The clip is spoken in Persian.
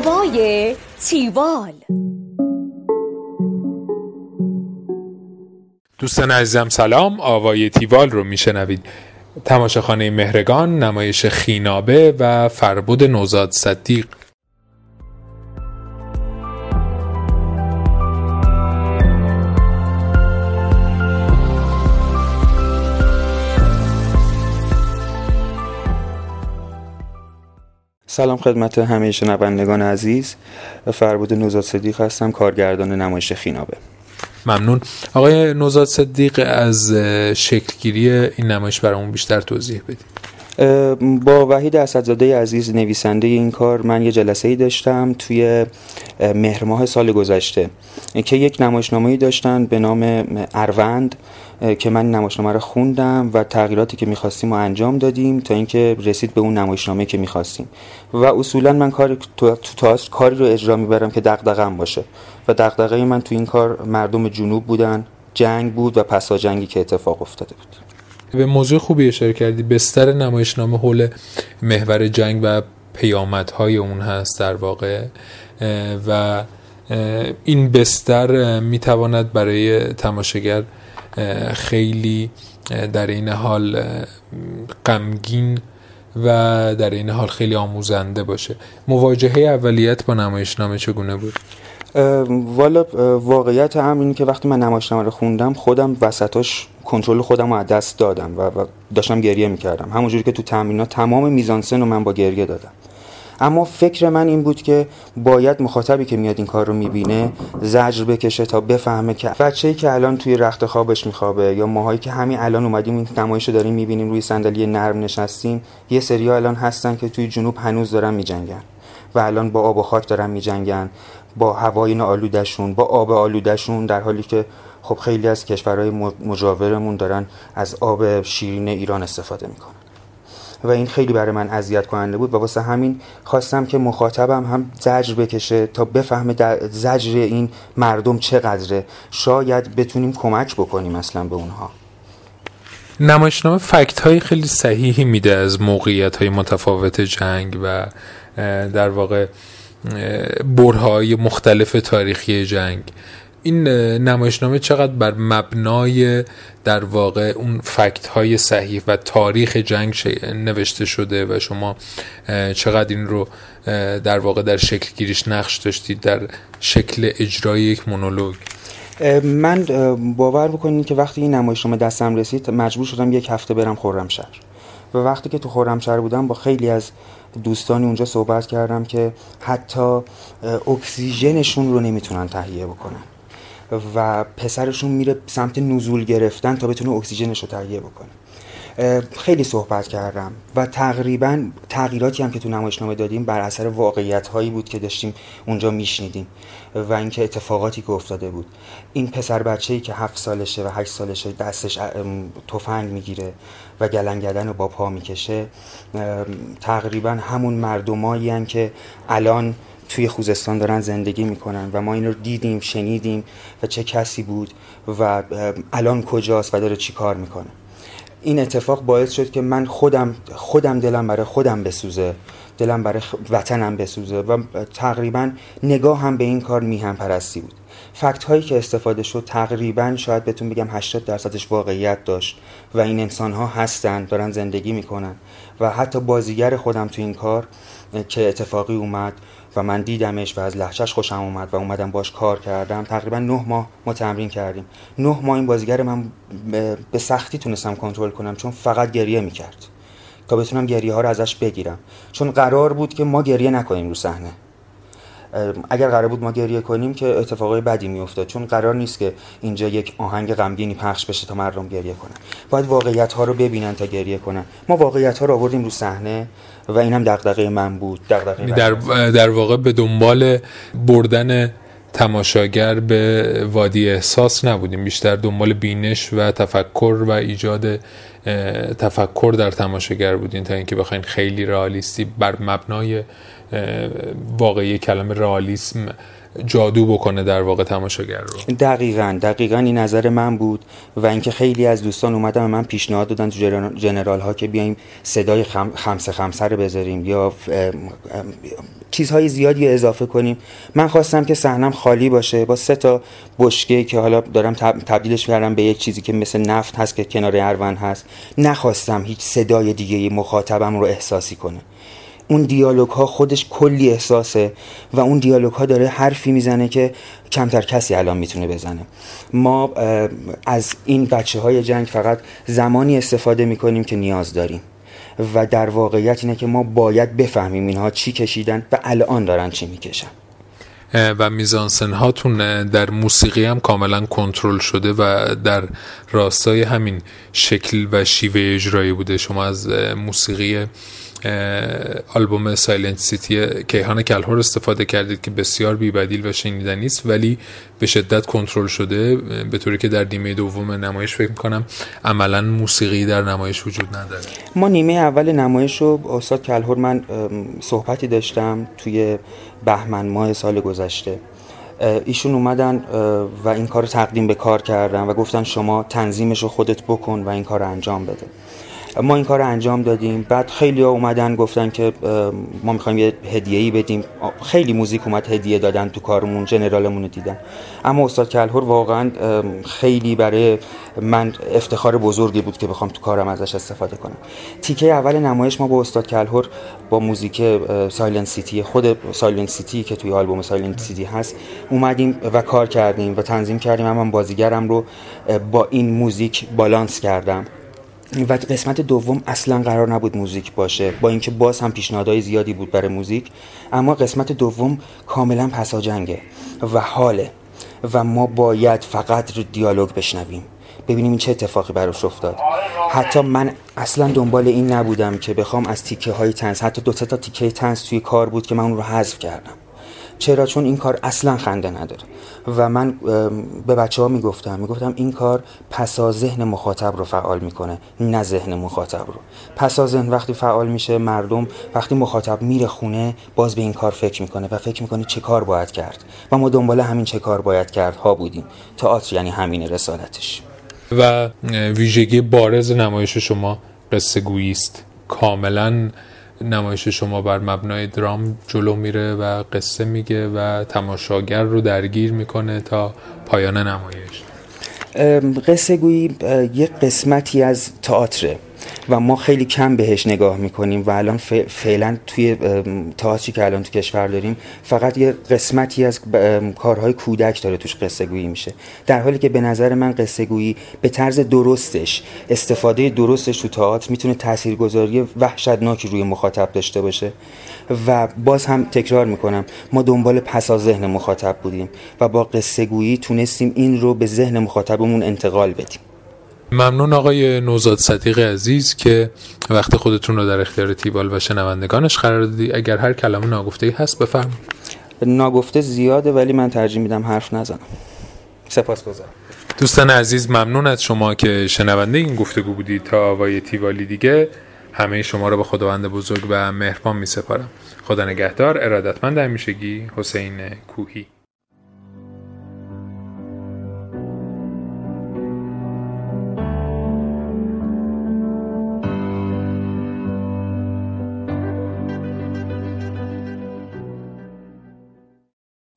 آوای تیوال. دوستان عزیزم سلام، آوای تیوال رو میشنوید. تماشاخانه مهرگان، نمایش خینابه و فربد نوزاد صدیق. سلام خدمت همه شنوندگان عزیز. فربد نوزاد صدیق هستم، کارگردان نمایش خینابه. ممنون. آقای نوزاد صدیق، از شکلگیری این نمایش برامون بیشتر توضیح بدید. با وحید اسدزاده عزیز نویسنده این کار من یه جلسه‌ای داشتم توی مهر ماه سال گذشته که یک نمایشنامه‌ای داشتن به نام اروند که من نمایشنامه رو خوندم و تغییراتی که می‌خواستیم رو انجام دادیم تا اینکه رسید به اون نمایشنامه که می‌خواستیم. و اصولاً من کاری رو اجرا می‌برم که دغدغه‌ام باشه و دغدغه من تو این کار مردم جنوب بودن، جنگ بود و پسا جنگی که اتفاق افتاده بود. به موضوع خوبی اشاره کردی. بستر نمایشنامه حول محور جنگ و پیامدهای اون هست در واقع، و این بستر میتواند برای تماشاگر خیلی در این حال غمگین و در این حال خیلی آموزنده باشه. مواجهه اولیت با نمایشنامه چگونه بود؟ والا واقعیت هم اینه که وقتی من نمایشنامه رو خوندم خودم وسطاش کنترل خودم رو از دست دادم و داشتم گریه میکردم، همونجوری که تو تمرینات تمام میزانسن رو من با گریه دادم. اما فکر من این بود که باید مخاطبی که میاد این کار رو میبینه زجر بکشه تا بفهمه که بچه‌ای که الان توی رخت خوابش میخوابه یا ماهایی که همین الان اومدیم این نمایش رو داریم میبینیم روی صندلی نرم نشستیم، یه سری‌ها الان هستن که توی جنوب هنوز دارن میجنگن و الان با آب و خاک دارن میجنگن، با هوای آلوده‌شون، با آب آلوده‌شون، در حالی که خب خیلی از کشورهای مجاورمون دارن از آب شیرین ایران استفاده میکنن و این خیلی برای من اذیت کننده بود و واسه همین خواستم که مخاطبم هم زجر بکشه تا بفهمه زجر این مردم چقدره، شاید بتونیم کمک بکنیم اصلا به اونها. نمایشنامه فکت‌های خیلی صحیحی میده از موقعیت‌های متفاوت جنگ و در واقع برهه‌های مختلف تاریخی جنگ. این نمایشنامه چقدر بر مبنای در واقع اون فکت‌های صحیح و تاریخ جنگ نوشته شده و شما چقدر این رو در واقع در شکل گیریش نقش داشتید در شکل اجرای یک مونولوگ؟ من باور بکنید که وقتی این نمایشنامه دستم رسید مجبور شدم یک هفته برم خرمشهر و وقتی که تو خرمشهر بودم با خیلی از دوستانی اونجا صحبت کردم که حتی اکسیژنشون رو نمیتونن تهیه بکنن و پسرشون میره سمت نزول گرفتن تا بتونه اکسیژنش رو تهیه بکنه. خیلی صحبت کردم و تقریبا تغییراتی هم که تو نمایشنامه دادیم بر اثر واقعیت هایی بود که داشتیم اونجا میشنیدیم و اینکه اتفاقاتی که افتاده بود. این پسر بچه‌ای که 7 سالشه و 8 سالشه دستش تفنگ میگیره و گلنگدن رو با پا میکشه، تقریبا همون مردمایی هستن که الان توی خوزستان دارن زندگی میکنن و ما این رو دیدیم، شنیدیم و چه کسی بود و الان کجاست و داره چی کار میکنه. این اتفاق باعث شد که من خودم دلم برای خودم بسوزه، دلم برای وطنم بسوزه و تقریبا نگاه هم به این کار میهم پرستی بود. فکت هایی که استفاده شد تقریبا شاید بهتون بگم 80% واقعیت داشت و این انسان ها هستن، دارن زندگی میکنن و حتی بازیگر خودم تو این کار که اتفاقی اومد و من دیدمش و از لهجه‌اش خوشم اومد و اومدم باش کار کردم. تقریبا 9 ماه ما تمرین کردیم. 9 ماه این بازیگر من به سختی تونستم کنترل کنم چون فقط گریه میکرد تا بتونم گریه ها رو ازش بگیرم، چون قرار بود که ما گریه نکنیم رو صحنه. اگر قرار بود ما گریه کنیم که اتفاقای بدی میافتاد، چون قرار نیست که اینجا یک آهنگ غمگینی پخش بشه تا مردم گریه کنن. باید واقعیت ها رو ببینن تا گریه کنن. ما واقعیت ها رو آوردیم رو صحنه و اینم دغدغه من بود. در واقع به دنبال بردن تماشاگر به وادی احساس نبودیم، بیشتر دنبال بینش و تفکر و ایجاد تفکر در تماشاگر بودین تا اینکه بخواین خیلی رئالیستی بر مبنای واقعی کلمه رئالیسم جادو بکنه در واقع تماشاگر رو. دقیقاً این نظر من بود و اینکه خیلی از دوستان اومدن من پیشنهاد دادن تو جنرال ها که بیایم صدای خمسه رو بذاریم یا چیزهای زیادی اضافه کنیم. من خواستم که صحنم خالی باشه با 3 بشکه که حالا دارم تبدیلش کردم به یک چیزی که مثل نفت هست که کنار اروند هست. نخواستم هیچ صدای دیگه مخاطبم رو احساسی کنه. اون دیالوگ ها خودش کلی احساسه و اون دیالوگ ها داره حرفی میزنه که کمتر کسی الان میتونه بزنه. ما از این بچه های جنگ فقط زمانی استفاده میکنیم که نیاز داریم و در واقعیت اینه که ما باید بفهمیم اینها چی کشیدن و الان دارن چی میکشن. و میزانسن هاتون در موسیقی هم کاملا کنترل شده و در راستای همین شکل و شیوه اجرایی بوده. شما از موسیقی آلبوم سایلنت سیتی کیهان کلهر استفاده کردید که بسیار بی‌بدیل و شنیدنی است، ولی به شدت کنترل شده، به طوری که در نیمه دوم نمایش فکر می‌کنم عملاً موسیقی در نمایش وجود نداره. ما نیمه اول نمایش رو استاد کلهر من صحبتی داشتم توی بهمن ماه سال گذشته. ایشون اومدن و این کار رو تقدیم به کار کردن و گفتن شما تنظیمش رو خودت بکن و این کار رو انجام بده. ما این کار رو انجام دادیم. بعد خیلی ها اومدن گفتن که ما میخوایم یه هدیه‌ای بدیم. خیلی موزیک اومد هدیه دادن تو کارمون، جنرالمون رو دیدن. اما استاد کلهر واقعا خیلی برای من افتخار بزرگی بود که بخوام تو کارم ازش استفاده کنم. تیکه اول نمایش ما با استاد کلهر با موزیک سایلنت سیتی، خود سایلنت سیتی که توی آلبوم سایلنت سیتی هست، اومدیم و کار کردیم و تنظیم کردیم. من بازیگرم رو با این موزیک بالانس کردم. و قسمت دوم اصلا قرار نبود موزیک باشه، با اینکه باز هم پیشنهادهای زیادی بود برای موزیک، اما قسمت دوم کاملا پساجنگه و حاله و ما باید فقط دیالوگ بشنویم، ببینیم این چه اتفاقی براش افتاد. حتی من اصلا دنبال این نبودم که بخوام از تیکه های طنز، حتی 2 تا تیکه طنز توی کار بود که من اون رو حذف کردم. چرا؟ چون این کار اصلا خنده نداره و من به بچه‌ها میگفتم این کار پسا ذهن مخاطب رو فعال میکنه، نه ذهن مخاطب رو. پسا ذهن وقتی فعال میشه، مردم وقتی مخاطب میره خونه باز به این کار فکر میکنه و فکر میکنه چه کار باید کرد و ما دنبال همین چه کار باید کرد ها بودیم. تئاتر یعنی همین رسالتش. و ویژگی بارز نمایش شما قصه گویی است. کاملا نمایش شما بر مبنای درام جلو میره و قصه میگه و تماشاگر رو درگیر میکنه تا پایان نمایش. قصه گویی یک قسمتی از تئاتره و ما خیلی کم بهش نگاه میکنیم و الان فعلا توی تئاتری که الان تو کشور داریم فقط یه قسمتی از کارهای کودک داره توش قصه گویی میشه، در حالی که به نظر من قصه گویی به طرز درستش، استفاده درستش تو تئاتر میتونه تاثیرگذاری وحشتناکی روی مخاطب داشته باشه. و باز هم تکرار میکنم، ما دنبال پسا ذهن مخاطب بودیم و با قصه گویی تونستیم این رو به ذهن مخاطبمون انتقال بدیم. ممنون آقای نوزاد صدیق عزیز که وقت خودتون رو در اختیار تیبال و شنوندگانش قرار دادی. اگر هر کلمه ناگفته‌ای هست بفرمایید. ناگفته زیاده ولی من ترجیح میدم حرف نزنم. سپاسگزارم. دوستان عزیز، ممنون از شما که شنونده این گفتگو بودید. تا آقای تیوالی دیگه همه شما رو به خداوند بزرگ و مهربان می‌سپارم. خدا نگهدار. ارادتمند همیشگی، حسین کوهی.